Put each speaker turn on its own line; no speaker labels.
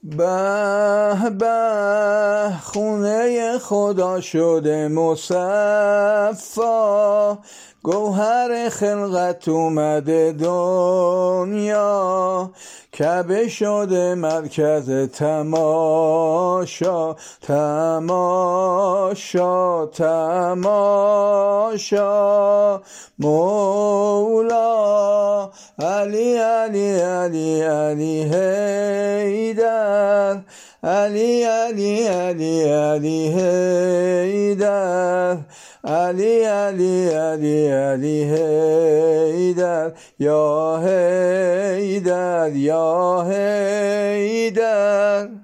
به به خونه خدا شده مصفا، گوهر خلقت اومده دنیا، کعبه شده مرکز تماشا، تماشا تماشا. مولا علی علی علی علی حیدر، علی علی علی علی حیدر، علی علی علی علی حیدر، یا حیدر یا حیدر.